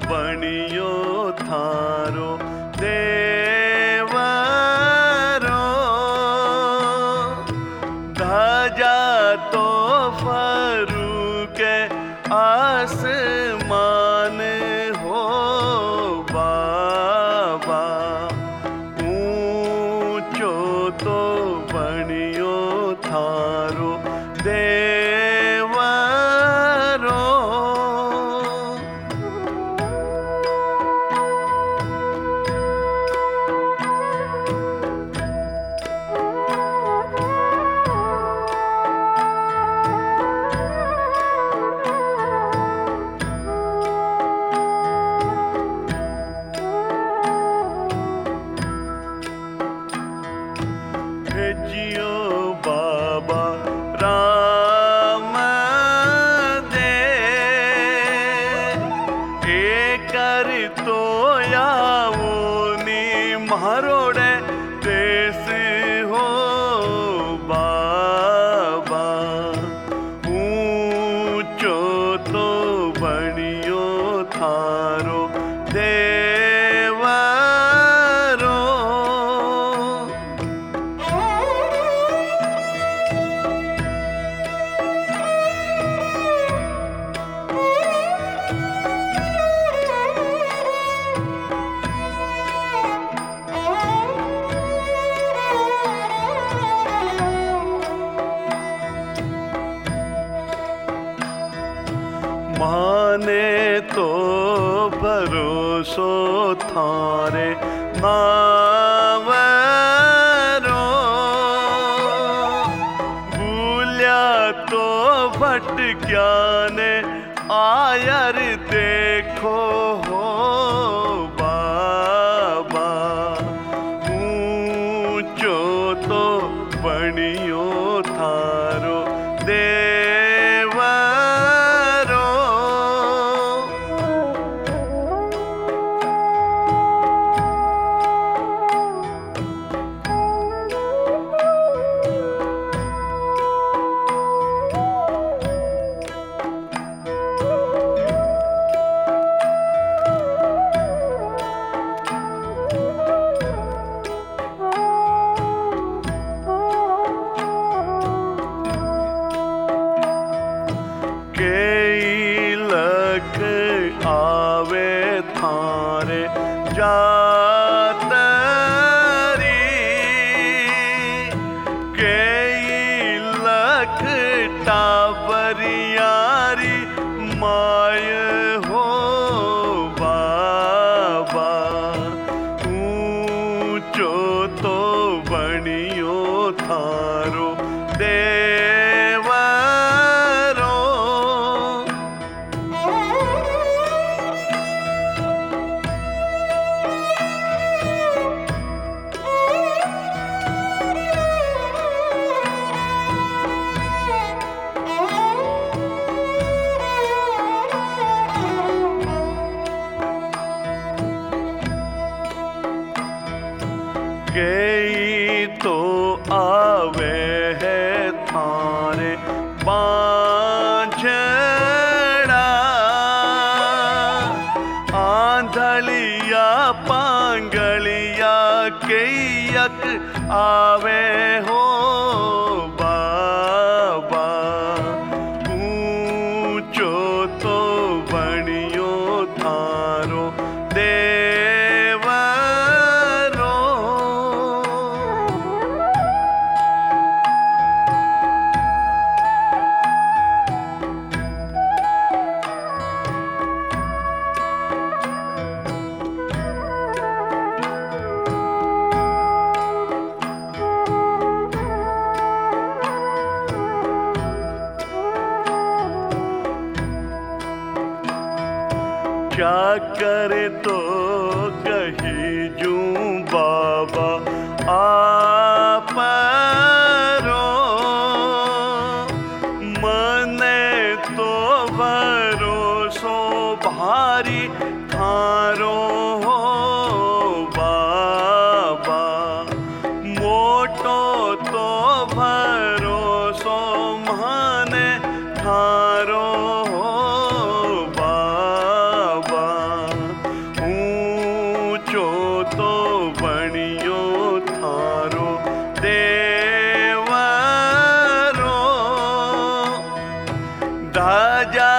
बणियो थारो देवरो। ध्वजा तो फरूके आसमान हो बाबा, ऊंचो तो बणियो थारो देवरो। जियो बाबा राम दे, एकर तो यावोनी मारोड़े देश हो बाबा, ऊंचो तो बणियो थारो देवरो। माने तो भरोसो थारे मावरो, भूल्या तो भटक्या ने आयर देखो हो बाबा, ऊंचो तो बणियो थारो देवरो। कई लख आवे थारे जातरी, कई लख टाबरियारी माय हो बाबा, ऊंचो तो बणियो थारो देवरो। कई तो आवे है थारे बांझड़ा, आंधलिया पांगलिया कईयक आवे हो बाबा, ऊंचो तो बणियो थारो देवरो। क्या करे तो कही जूं बाबा आपरो, मने तो भरोसो भारी थारो हो बाबा, मोटो तो भरोसो माने थारो हो बाबा, राजा